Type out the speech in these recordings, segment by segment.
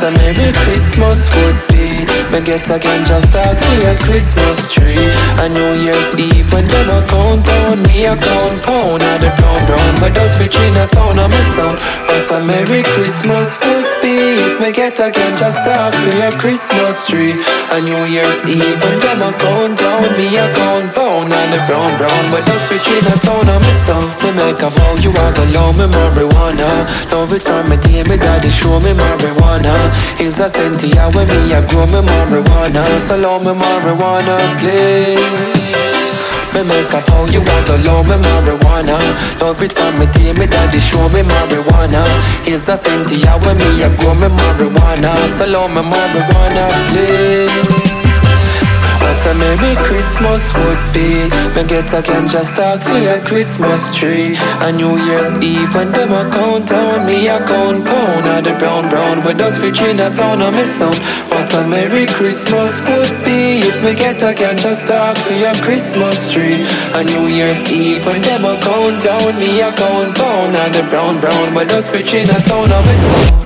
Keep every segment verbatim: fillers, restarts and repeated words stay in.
a Merry Christmas would be. Me get a ganja start for your Christmas tree. A New Year's Eve when them a count down, me a count pound at the brown brown. But those rich in a town on my sound. What a Merry Christmas would be if me get a ganja start for your Christmas tree. A New Year's Eve when them a count down, me a count pound at the brown brown. But those rich in a town on my sound. Me make a vow you are gonna love me marijuana. Love it from my day, me daddy show me marijuana. Hills a Sentia when me a grow me marijuana. So love me marijuana, please. Me make a vow you are gonna love me marijuana. Love it from my day, me daddy show me marijuana. Hills a Sentia when me a grow me marijuana. So love me marijuana, please. What a Merry Christmas would be. Me get a ganja stalk for your Christmas tree. A New Year's Eve when them a count down, me a count pound at the brown brown. With us rich in a town on me sound. What a Merry Christmas would be if me get a ganja stalk for your Christmas tree. A New Year's Eve when them a count down, me a count pound at the brown brown. With us rich in a town on me sound.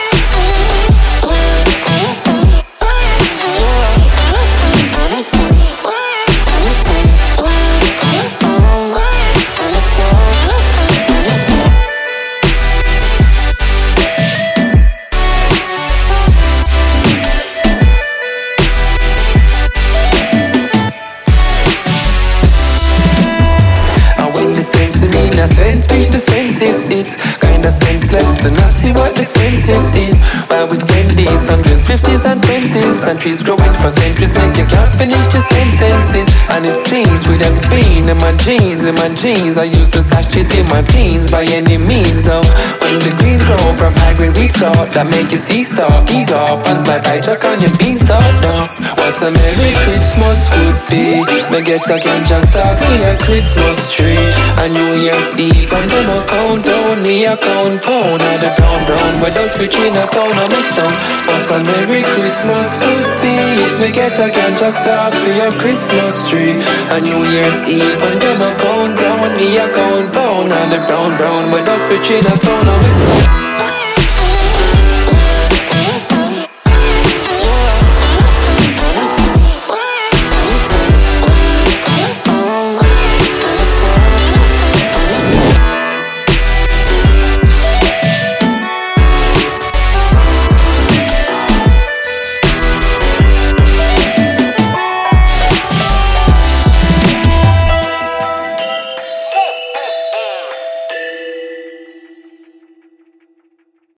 Sense, reach the senses, it's kinda senseless to not see what the sense is in. While we spend these hundreds, fifties and twenties, and trees growing for centuries, make you can't finish your sentences. And it seems with us being in my jeans, in my jeans, I used to stash it in my teens by any means though. When the greens grow from high grade wheat stock, that make you see stock, ease off and fly by jack on your beanstalk now. What a Merry Christmas would be. Me get a ganja start for your Christmas tree. A New Year's Eve and them a count down, me a count pound at the brown brown. With us rich in a town on my sound. What a Merry Christmas would be if me get a ganja start for your Christmas tree. A New Year's Eve and them a count down, me a count pound at the brown brown. With us rich in a town on my sound.